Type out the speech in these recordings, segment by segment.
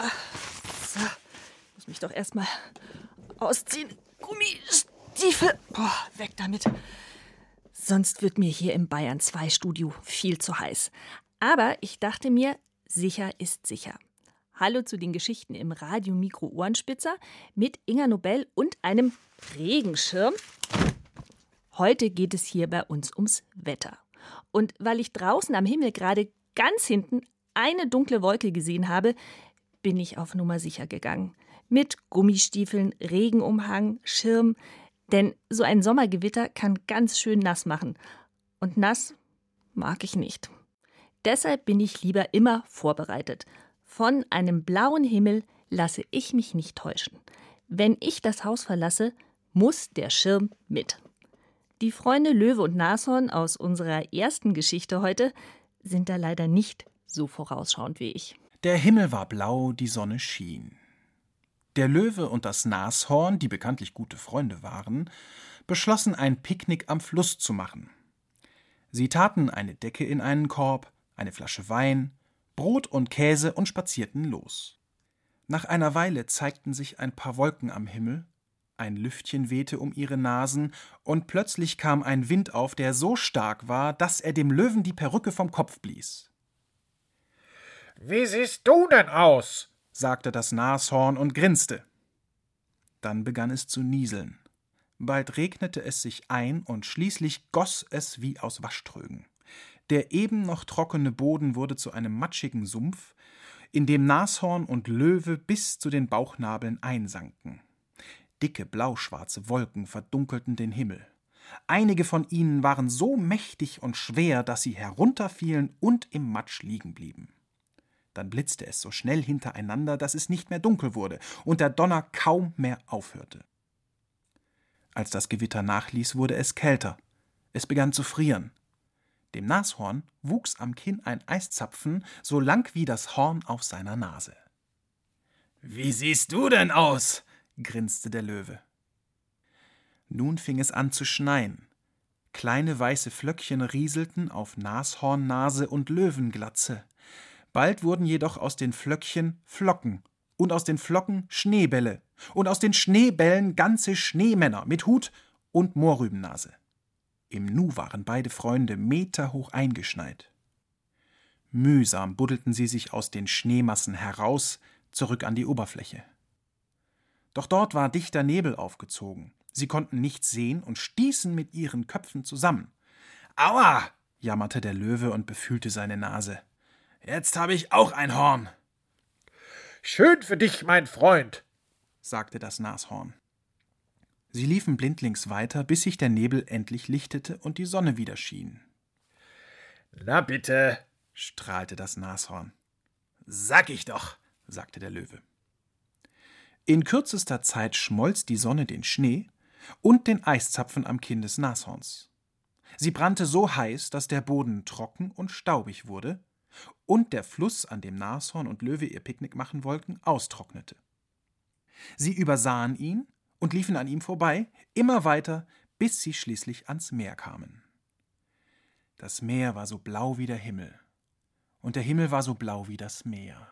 So, muss mich doch erstmal ausziehen. Gummistiefel. Weg damit. Sonst wird mir hier im Bayern 2 Studio viel zu heiß. Aber ich dachte mir, sicher ist sicher. Hallo zu den Geschichten im Radio Mikro Ohrenspitzer mit Inga Nobel und einem Regenschirm. Heute geht es hier bei uns ums Wetter. Und weil ich draußen am Himmel gerade ganz hinten eine dunkle Wolke gesehen habe, bin ich auf Nummer sicher gegangen. Mit Gummistiefeln, Regenumhang, Schirm. Denn so ein Sommergewitter kann ganz schön nass machen. Und nass mag ich nicht. Deshalb bin ich lieber immer vorbereitet. Von einem blauen Himmel lasse ich mich nicht täuschen. Wenn ich das Haus verlasse, muss der Schirm mit. Die Freunde Löwe und Nashorn aus unserer ersten Geschichte heute sind da leider nicht so vorausschauend wie ich. Der Himmel war blau, die Sonne schien. Der Löwe und das Nashorn, die bekanntlich gute Freunde waren, beschlossen, ein Picknick am Fluss zu machen. Sie taten eine Decke in einen Korb, eine Flasche Wein, Brot und Käse und spazierten los. Nach einer Weile zeigten sich ein paar Wolken am Himmel, ein Lüftchen wehte um ihre Nasen und plötzlich kam ein Wind auf, der so stark war, dass er dem Löwen die Perücke vom Kopf blies. »Wie siehst du denn aus?« sagte das Nashorn und grinste. Dann begann es zu nieseln. Bald regnete es sich ein und schließlich goss es wie aus Waschtrögen. Der eben noch trockene Boden wurde zu einem matschigen Sumpf, in dem Nashorn und Löwe bis zu den Bauchnabeln einsanken. Dicke blauschwarze Wolken verdunkelten den Himmel. Einige von ihnen waren so mächtig und schwer, dass sie herunterfielen und im Matsch liegen blieben. Dann blitzte es so schnell hintereinander, dass es nicht mehr dunkel wurde und der Donner kaum mehr aufhörte. Als das Gewitter nachließ, wurde es kälter. Es begann zu frieren. Dem Nashorn wuchs am Kinn ein Eiszapfen, so lang wie das Horn auf seiner Nase. »Wie siehst du denn aus?« grinste der Löwe. Nun fing es an zu schneien. Kleine weiße Flöckchen rieselten auf Nashornnase und Löwenglatze. Bald wurden jedoch aus den Flöckchen Flocken und aus den Flocken Schneebälle und aus den Schneebällen ganze Schneemänner mit Hut und Mohrrübennase. Im Nu waren beide Freunde meterhoch eingeschneit. Mühsam buddelten sie sich aus den Schneemassen heraus, zurück an die Oberfläche. Doch dort war dichter Nebel aufgezogen. Sie konnten nichts sehen und stießen mit ihren Köpfen zusammen. »Aua«, jammerte der Löwe und befühlte seine Nase. »Jetzt habe ich auch ein Horn.« »Schön für dich, mein Freund«, sagte das Nashorn. Sie liefen blindlings weiter, bis sich der Nebel endlich lichtete und die Sonne wieder schien. »Na bitte«, strahlte das Nashorn. »Sag ich doch«, sagte der Löwe. In kürzester Zeit schmolz die Sonne den Schnee und den Eiszapfen am Kinn des Nashorns. Sie brannte so heiß, dass der Boden trocken und staubig wurde und der Fluss, an dem Nashorn und Löwe ihr Picknick machen wollten, austrocknete. Sie übersahen ihn und liefen an ihm vorbei, immer weiter, bis sie schließlich ans Meer kamen. Das Meer war so blau wie der Himmel, und der Himmel war so blau wie das Meer.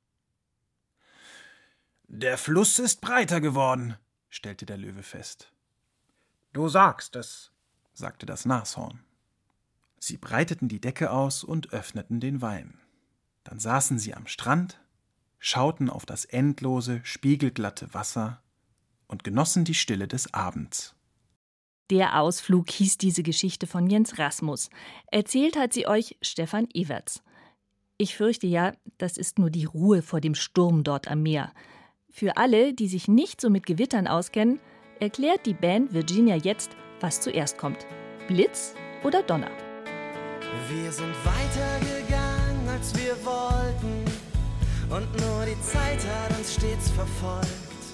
»Der Fluss ist breiter geworden«, stellte der Löwe fest. »Du sagst es«, sagte das Nashorn. Sie breiteten die Decke aus und öffneten den Wein. Dann saßen sie am Strand, schauten auf das endlose, spiegelglatte Wasser und genossen die Stille des Abends. Der Ausflug hieß diese Geschichte von Jens Rasmus. Erzählt hat sie euch Stefan Everts. Ich fürchte ja, das ist nur die Ruhe vor dem Sturm dort am Meer. Für alle, die sich nicht so mit Gewittern auskennen, erklärt die Band Virginia jetzt, was zuerst kommt. Blitz oder Donner? Wir sind weitergegangen, als wir wollten, und nur die Zeit hat uns stets verfolgt.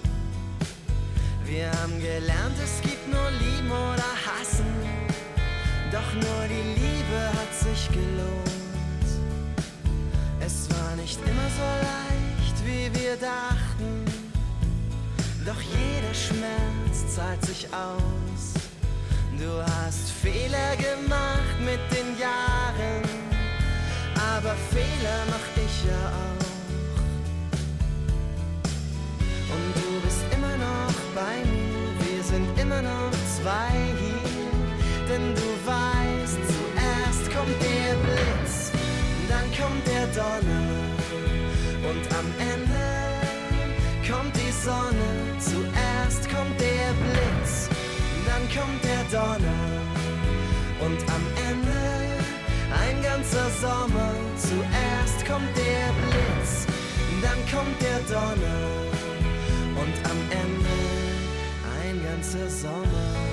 Wir haben gelernt, es gibt nur Lieben oder Hassen, doch nur die Liebe hat sich gelohnt. Es war nicht immer so leicht, wie wir dachten, doch jeder Schmerz zahlt sich aus. Du hast Fehler gemacht mit den Jahren, aber Fehler mach ich ja auch. Sonne, zuerst kommt der Blitz, dann kommt der Donner und am Ende ein ganzer Sommer. Zuerst kommt der Blitz, dann kommt der Donner und am Ende ein ganzer Sommer.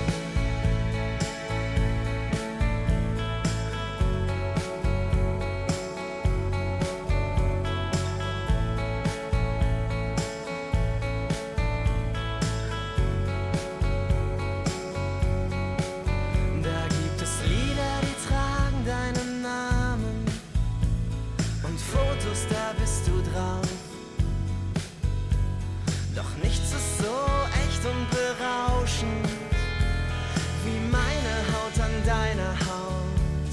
Da bist du drauf. Doch nichts ist so echt und berauschend wie meine Haut an deiner Haut.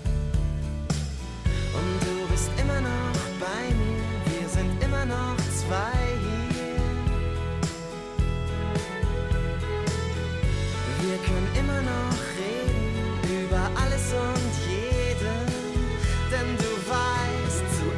Und du bist immer noch bei mir, wir sind immer noch zwei hier. Wir können immer noch reden über alles und jeden, denn du weißt,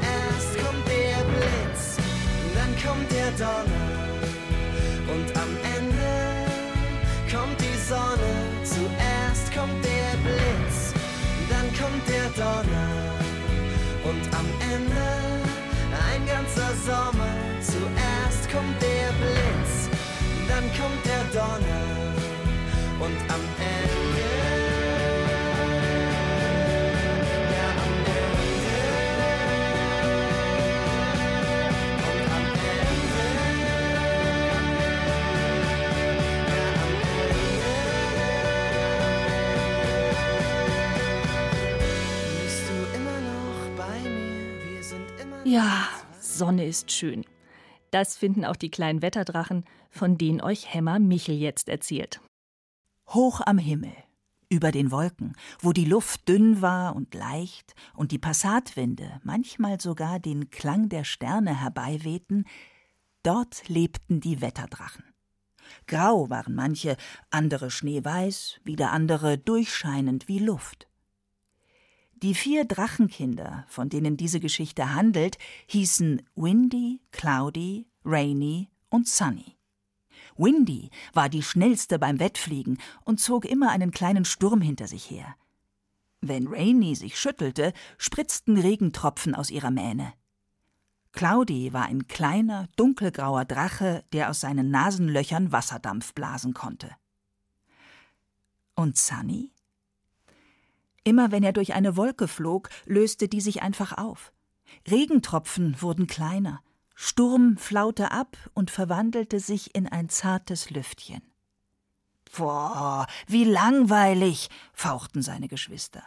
kommt der Donner und am Ende kommt die Sonne. Zuerst kommt der Blitz, dann kommt der Donner und am Ende ein ganzer Sommer. Zuerst kommt der Blitz, dann kommt der Donner und am Ende Ja, Sonne ist schön. Das finden auch die kleinen Wetterdrachen, von denen euch Hämmer Michel jetzt erzählt. Hoch am Himmel, über den Wolken, wo die Luft dünn war und leicht und die Passatwinde manchmal sogar den Klang der Sterne herbeiwehten, dort lebten die Wetterdrachen. Grau waren manche, andere schneeweiß, wieder andere durchscheinend wie Luft. Die 4 Drachenkinder, von denen diese Geschichte handelt, hießen Windy, Cloudy, Rainy und Sunny. Windy war die schnellste beim Wettfliegen und zog immer einen kleinen Sturm hinter sich her. Wenn Rainy sich schüttelte, spritzten Regentropfen aus ihrer Mähne. Cloudy war ein kleiner, dunkelgrauer Drache, der aus seinen Nasenlöchern Wasserdampf blasen konnte. Und Sunny? Immer wenn er durch eine Wolke flog, löste die sich einfach auf. Regentropfen wurden kleiner, Sturm flaute ab und verwandelte sich in ein zartes Lüftchen. »Boah, wie langweilig«, fauchten seine Geschwister.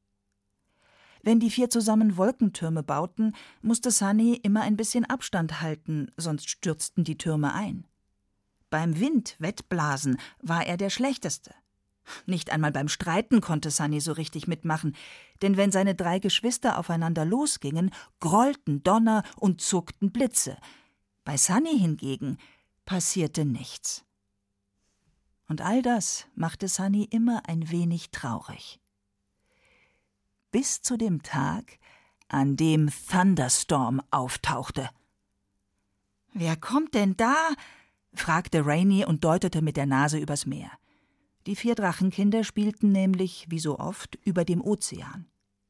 Wenn die 4 zusammen Wolkentürme bauten, musste Sunny immer ein bisschen Abstand halten, sonst stürzten die Türme ein. Beim Wind-Wettblasen war er der Schlechteste. Nicht einmal beim Streiten konnte Sunny so richtig mitmachen, denn wenn seine 3 Geschwister aufeinander losgingen, grollten Donner und zuckten Blitze. Bei Sunny hingegen passierte nichts. Und all das machte Sunny immer ein wenig traurig. Bis zu dem Tag, an dem Thunderstorm auftauchte. »Wer kommt denn da?« fragte Rainy und deutete mit der Nase übers Meer. Die 4 Drachenkinder spielten nämlich, wie so oft, über dem Ozean.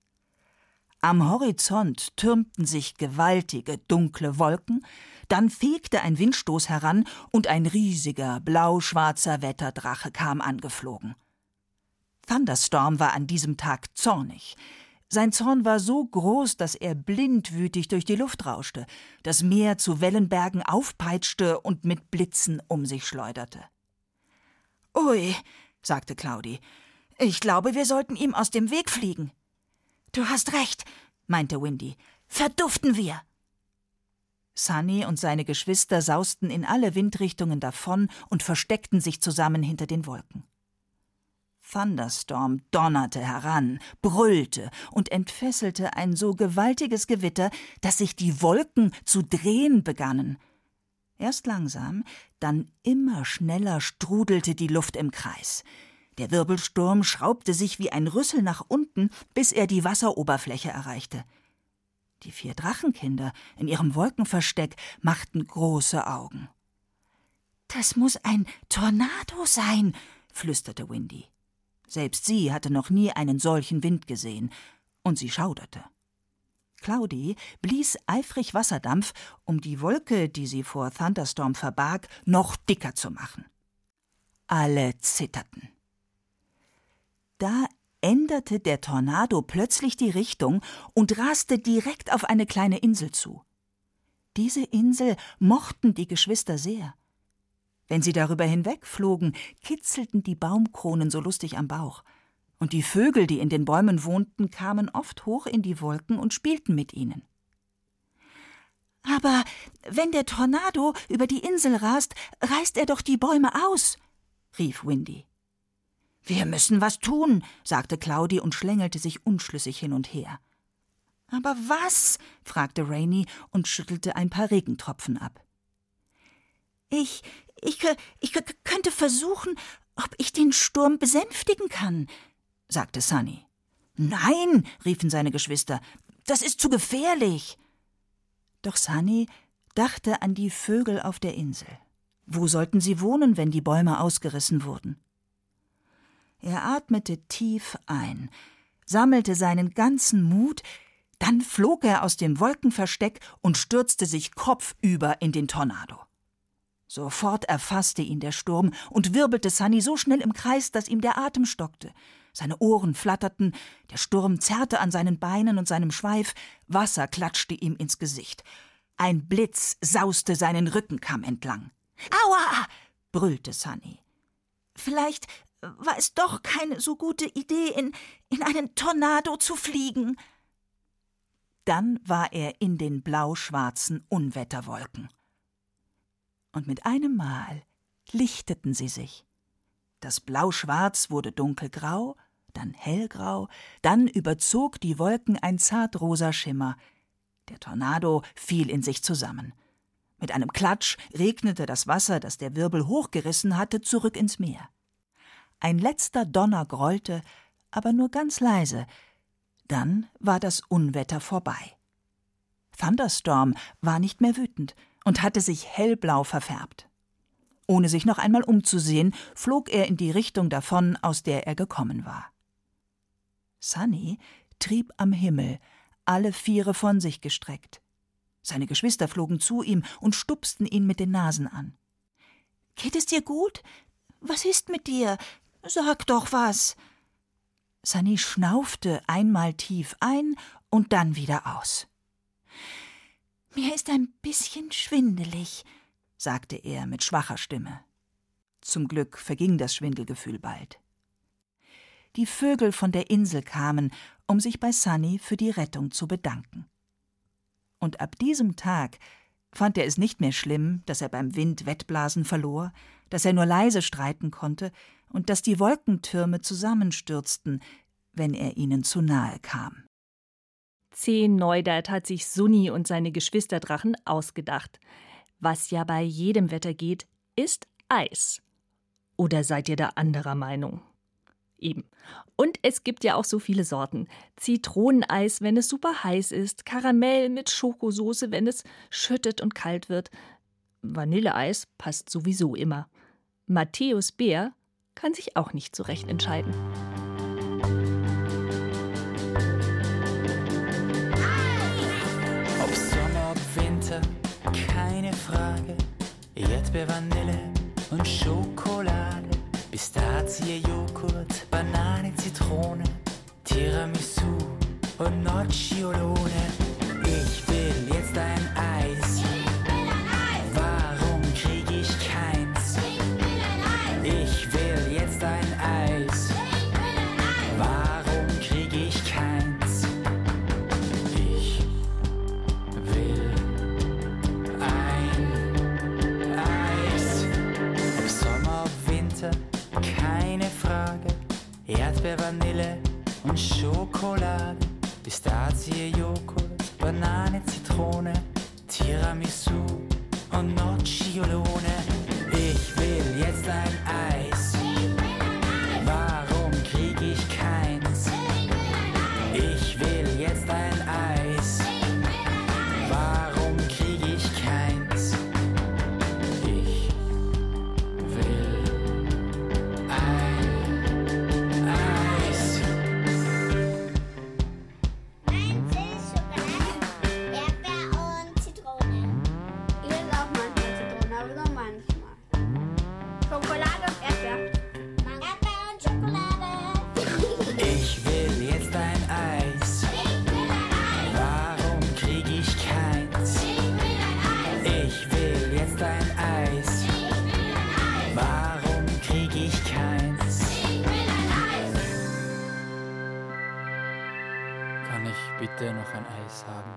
Am Horizont türmten sich gewaltige, dunkle Wolken, dann fegte ein Windstoß heran und ein riesiger, blau-schwarzer Wetterdrache kam angeflogen. Thunderstorm war an diesem Tag zornig. Sein Zorn war so groß, dass er blindwütig durch die Luft rauschte, das Meer zu Wellenbergen aufpeitschte und mit Blitzen um sich schleuderte. »Ui«, sagte Cloudy, »ich glaube, wir sollten ihm aus dem Weg fliegen.« »Du hast recht«, meinte Windy, »verduften wir.« Sunny und seine Geschwister sausten in alle Windrichtungen davon und versteckten sich zusammen hinter den Wolken. Thunderstorm donnerte heran, brüllte und entfesselte ein so gewaltiges Gewitter, dass sich die Wolken zu drehen begannen. Erst langsam, dann immer schneller strudelte die Luft im Kreis. Der Wirbelsturm schraubte sich wie ein Rüssel nach unten, bis er die Wasseroberfläche erreichte. Die 4 Drachenkinder in ihrem Wolkenversteck machten große Augen. »Das muss ein Tornado sein«, flüsterte Windy. Selbst sie hatte noch nie einen solchen Wind gesehen, und sie schauderte. Cloudy blies eifrig Wasserdampf, um die Wolke, die sie vor Thunderstorm verbarg, noch dicker zu machen. Alle zitterten. Da änderte der Tornado plötzlich die Richtung und raste direkt auf eine kleine Insel zu. Diese Insel mochten die Geschwister sehr. Wenn sie darüber hinwegflogen, kitzelten die Baumkronen so lustig am Bauch. Und die Vögel, die in den Bäumen wohnten, kamen oft hoch in die Wolken und spielten mit ihnen. »Aber wenn der Tornado über die Insel rast, reißt er doch die Bäume aus«, rief Windy. »Wir müssen was tun«, sagte Cloudy und schlängelte sich unschlüssig hin und her. »Aber was?« fragte Rainy und schüttelte ein paar Regentropfen ab. Ich könnte versuchen, ob ich den Sturm besänftigen kann«, sagte Sunny. »Nein«, riefen seine Geschwister, »das ist zu gefährlich.« Doch Sunny dachte an die Vögel auf der Insel. Wo sollten sie wohnen, wenn die Bäume ausgerissen wurden? Er atmete tief ein, sammelte seinen ganzen Mut, dann flog er aus dem Wolkenversteck und stürzte sich kopfüber in den Tornado. Sofort erfasste ihn der Sturm und wirbelte Sunny so schnell im Kreis, dass ihm der Atem stockte. Seine Ohren flatterten, der Sturm zerrte an seinen Beinen und seinem Schweif, Wasser klatschte ihm ins Gesicht. Ein Blitz sauste seinen Rückenkamm entlang. »Aua!« brüllte Sunny. »Vielleicht war es doch keine so gute Idee, in einen Tornado zu fliegen.« Dann war er in den blau-schwarzen Unwetterwolken. Und mit einem Mal lichteten sie sich. Das Blau-Schwarz wurde dunkelgrau, dann hellgrau, dann überzog die Wolken ein zartrosa Schimmer. Der Tornado fiel in sich zusammen. Mit einem Klatsch regnete das Wasser, das der Wirbel hochgerissen hatte, zurück ins Meer. Ein letzter Donner grollte, aber nur ganz leise. Dann war das Unwetter vorbei. Thunderstorm war nicht mehr wütend und hatte sich hellblau verfärbt. Ohne sich noch einmal umzusehen, flog er in die Richtung davon, aus der er gekommen war. Sunny trieb am Himmel, alle Viere von sich gestreckt. Seine Geschwister flogen zu ihm und stupsten ihn mit den Nasen an. »Geht es dir gut? Was ist mit dir? Sag doch was!« Sunny schnaufte einmal tief ein und dann wieder aus. »Mir ist ein bisschen schwindelig«, sagte er mit schwacher Stimme. Zum Glück verging das Schwindelgefühl bald. Die Vögel von der Insel kamen, um sich bei Sunny für die Rettung zu bedanken. Und ab diesem Tag fand er es nicht mehr schlimm, dass er beim Wind Wettblasen verlor, dass er nur leise streiten konnte und dass die Wolkentürme zusammenstürzten, wenn er ihnen zu nahe kam. 10 Neudert hat sich Sunny und seine Geschwisterdrachen ausgedacht. Was ja bei jedem Wetter geht, ist Eis. Oder seid ihr da anderer Meinung? Eben. Und es gibt ja auch so viele Sorten. Zitroneneis, wenn es super heiß ist, Karamell mit Schokosoße, wenn es schüttet und kalt wird. Vanilleeis passt sowieso immer. Matthäus Bär kann sich auch nicht so recht entscheiden. Ob Sommer, ob Winter, keine Frage. Erdbeer, Vanille und Schokolade. Pistazie, Joghurt, Banane, Zitrone, Tiramisu und Nocciolone. Ich will jetzt ein Eis. Warum krieg ich keins? Ich will jetzt ein Eis. Warum krieg ich keins? Ich will ein Eis. Ob Sommer, ob Winter, keine Frage. Erdbeer, Vanille und Schokolade. Pistazie, Joghurt, Banane, Zitrone, Tiramisu und Nocciolone. Ich will jetzt ein Eis. Warum krieg ich keins? Ich will jetzt ein Eis. Warum krieg ich keins? Ich Ich will jetzt ein Eis. Warum krieg ich keins? Ich will ein Eis. Kann ich bitte noch ein Eis haben?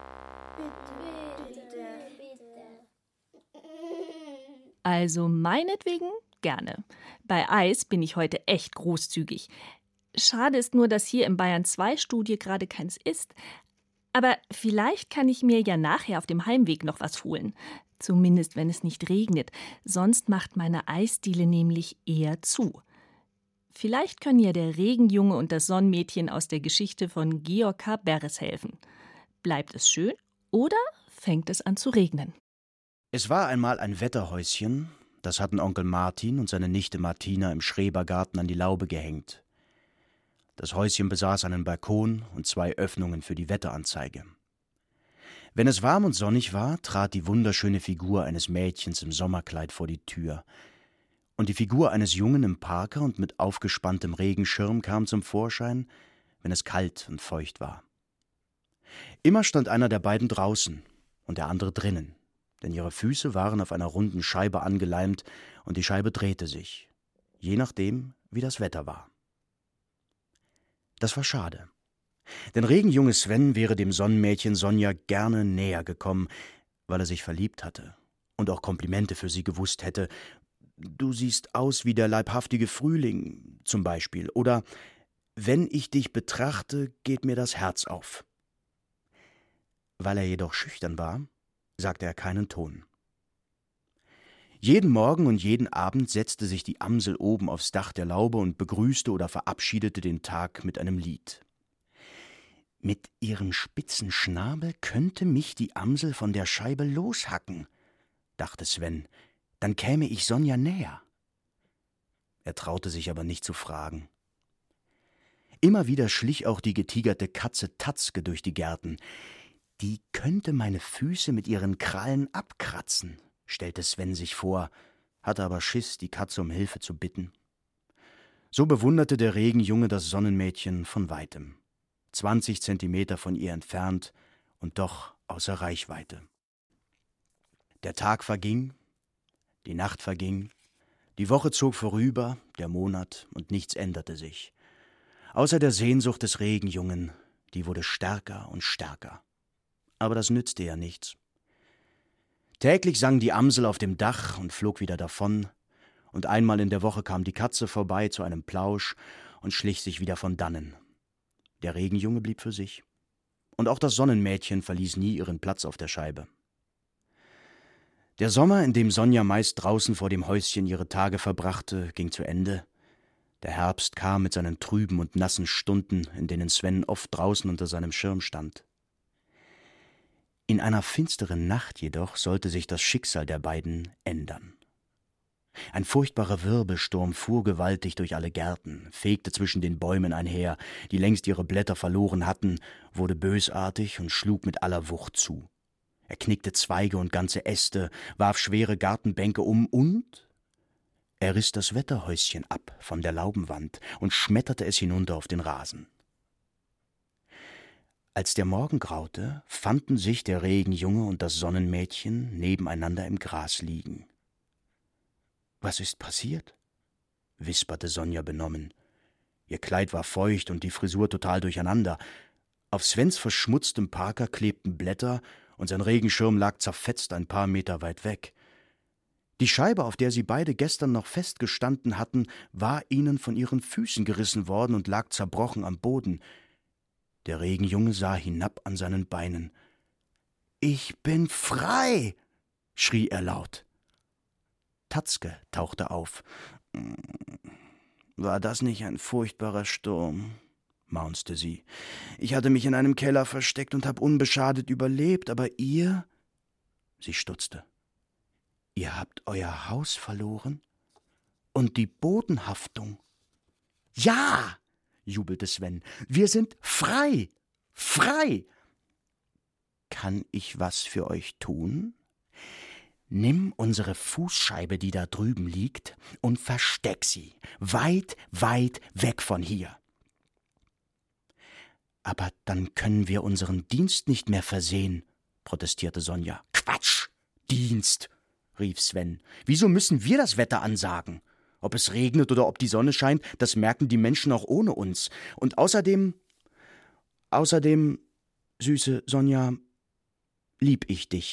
Also meinetwegen gerne. Bei Eis bin ich heute echt großzügig. Schade ist nur, dass hier im Bayern 2 Studio gerade keins ist. Aber vielleicht kann ich mir ja nachher auf dem Heimweg noch was holen. Zumindest, wenn es nicht regnet. Sonst macht meine Eisdiele nämlich eher zu. Vielleicht können ja der Regenjunge und das Sonnenmädchen aus der Geschichte von Georg K. Beres helfen. Bleibt es schön oder fängt es an zu regnen? Es war einmal ein Wetterhäuschen, das hatten Onkel Martin und seine Nichte Martina im Schrebergarten an die Laube gehängt. Das Häuschen besaß einen Balkon und 2 Öffnungen für die Wetteranzeige. Wenn es warm und sonnig war, trat die wunderschöne Figur eines Mädchens im Sommerkleid vor die Tür. Und die Figur eines Jungen im Parker und mit aufgespanntem Regenschirm kam zum Vorschein, wenn es kalt und feucht war. Immer stand einer der beiden draußen und der andere drinnen, denn ihre Füße waren auf einer runden Scheibe angeleimt und die Scheibe drehte sich, je nachdem, wie das Wetter war. Das war schade, denn Regenjunge Sven wäre dem Sonnenmädchen Sonja gerne näher gekommen, weil er sich verliebt hatte und auch Komplimente für sie gewusst hätte. »Du siehst aus wie der leibhaftige Frühling«, zum Beispiel, oder »Wenn ich dich betrachte, geht mir das Herz auf.« Weil er jedoch schüchtern war, sagte er keinen Ton. Jeden Morgen und jeden Abend setzte sich die Amsel oben aufs Dach der Laube und begrüßte oder verabschiedete den Tag mit einem Lied. Mit ihrem spitzen Schnabel könnte mich die Amsel von der Scheibe loshacken, dachte Sven, dann käme ich Sonja näher. Er traute sich aber nicht zu fragen. Immer wieder schlich auch die getigerte Katze Tatzke durch die Gärten. Die könnte meine Füße mit ihren Krallen abkratzen, stellte Sven sich vor, hatte aber Schiss, die Katze um Hilfe zu bitten. So bewunderte der Regenjunge das Sonnenmädchen von weitem, 20 Zentimeter von ihr entfernt und doch außer Reichweite. Der Tag verging, die Nacht verging, die Woche zog vorüber, der Monat, und nichts änderte sich. Außer der Sehnsucht des Regenjungen, die wurde stärker und stärker. Aber das nützte ja nichts. Täglich sang die Amsel auf dem Dach und flog wieder davon, und einmal in der Woche kam die Katze vorbei zu einem Plausch und schlich sich wieder von dannen. Der Regenjunge blieb für sich, und auch das Sonnenmädchen verließ nie ihren Platz auf der Scheibe. Der Sommer, in dem Sonja meist draußen vor dem Häuschen ihre Tage verbrachte, ging zu Ende. Der Herbst kam mit seinen trüben und nassen Stunden, in denen Sven oft draußen unter seinem Schirm stand. In einer finsteren Nacht jedoch sollte sich das Schicksal der beiden ändern. Ein furchtbarer Wirbelsturm fuhr gewaltig durch alle Gärten, fegte zwischen den Bäumen einher, die längst ihre Blätter verloren hatten, wurde bösartig und schlug mit aller Wucht zu. Er knickte Zweige und ganze Äste, warf schwere Gartenbänke um und er riss das Wetterhäuschen ab von der Laubenwand und schmetterte es hinunter auf den Rasen. Als der Morgen graute, fanden sich der Regenjunge und das Sonnenmädchen nebeneinander im Gras liegen. »Was ist passiert?« wisperte Sonja benommen. Ihr Kleid war feucht und die Frisur total durcheinander. Auf Svens verschmutztem Parker klebten Blätter und sein Regenschirm lag zerfetzt ein paar Meter weit weg. Die Scheibe, auf der sie beide gestern noch festgestanden hatten, war ihnen von ihren Füßen gerissen worden und lag zerbrochen am Boden. Der Regenjunge sah hinab an seinen Beinen. »Ich bin frei!« schrie er laut. Tatzke tauchte auf. »War das nicht ein furchtbarer Sturm?« maunzte sie. »Ich hatte mich in einem Keller versteckt und habe unbeschadet überlebt, aber ihr?« Sie stutzte. »Ihr habt euer Haus verloren? Und die Bodenhaftung?« »Ja!« jubelte Sven. »Wir sind frei! Frei!« »Kann ich was für euch tun?« »Nimm unsere Fußscheibe, die da drüben liegt, und versteck sie, weit, weit weg von hier.« »Aber dann können wir unseren Dienst nicht mehr versehen«, protestierte Sonja. »Quatsch! Dienst, rief Sven. Wieso müssen wir das Wetter ansagen? Ob es regnet oder ob die Sonne scheint, das merken die Menschen auch ohne uns. Und außerdem, süße Sonja, lieb ich dich.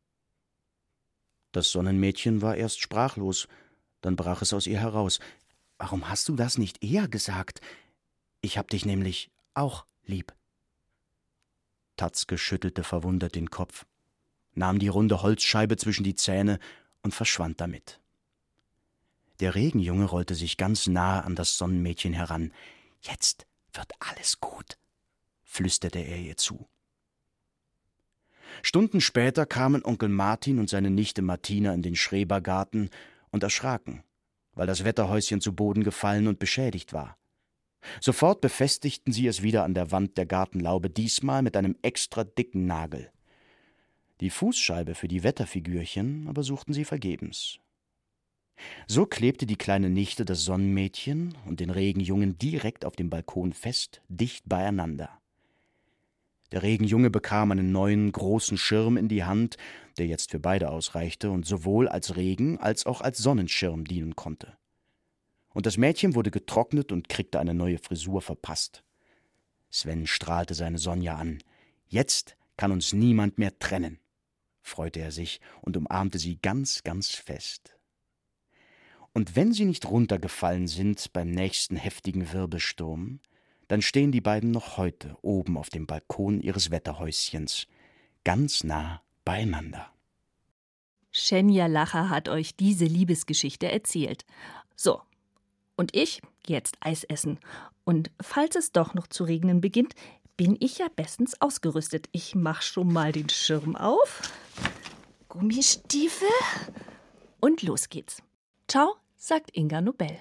Das Sonnenmädchen war erst sprachlos, dann brach es aus ihr heraus. Warum hast du das nicht eher gesagt? Ich hab dich nämlich auch lieb. Tatzke schüttelte verwundert den Kopf, nahm die runde Holzscheibe zwischen die Zähne und verschwand damit. Der Regenjunge rollte sich ganz nahe an das Sonnenmädchen heran. »Jetzt wird alles gut«, flüsterte er ihr zu. Stunden später kamen Onkel Martin und seine Nichte Martina in den Schrebergarten und erschraken, weil das Wetterhäuschen zu Boden gefallen und beschädigt war. Sofort befestigten sie es wieder an der Wand der Gartenlaube, diesmal mit einem extra dicken Nagel. Die Fußscheibe für die Wetterfigürchen aber suchten sie vergebens. So klebte die kleine Nichte das Sonnenmädchen und den Regenjungen direkt auf dem Balkon fest, dicht beieinander. Der Regenjunge bekam einen neuen, großen Schirm in die Hand, der jetzt für beide ausreichte und sowohl als Regen- als auch als Sonnenschirm dienen konnte. Und das Mädchen wurde getrocknet und kriegte eine neue Frisur verpasst. Sven strahlte seine Sonja an. »Jetzt kann uns niemand mehr trennen«, freute er sich und umarmte sie ganz, ganz fest. Und wenn sie nicht runtergefallen sind beim nächsten heftigen Wirbelsturm, dann stehen die beiden noch heute oben auf dem Balkon ihres Wetterhäuschens, ganz nah beieinander. Schenja Lacher hat euch diese Liebesgeschichte erzählt. So, und ich gehe jetzt Eis essen. Und falls es doch noch zu regnen beginnt, bin ich ja bestens ausgerüstet. Ich mach schon mal den Schirm auf, Gummistiefel und los geht's. Ciao, sagt Inga Nobel.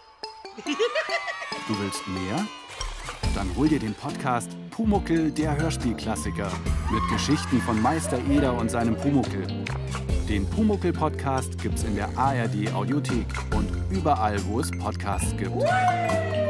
Du willst mehr? Dann hol dir den Podcast Pumuckl, der Hörspielklassiker. Mit Geschichten von Meister Eder und seinem Pumuckl. Den Pumuckl-Podcast gibt's in der ARD-Audiothek und überall, wo es Podcasts gibt.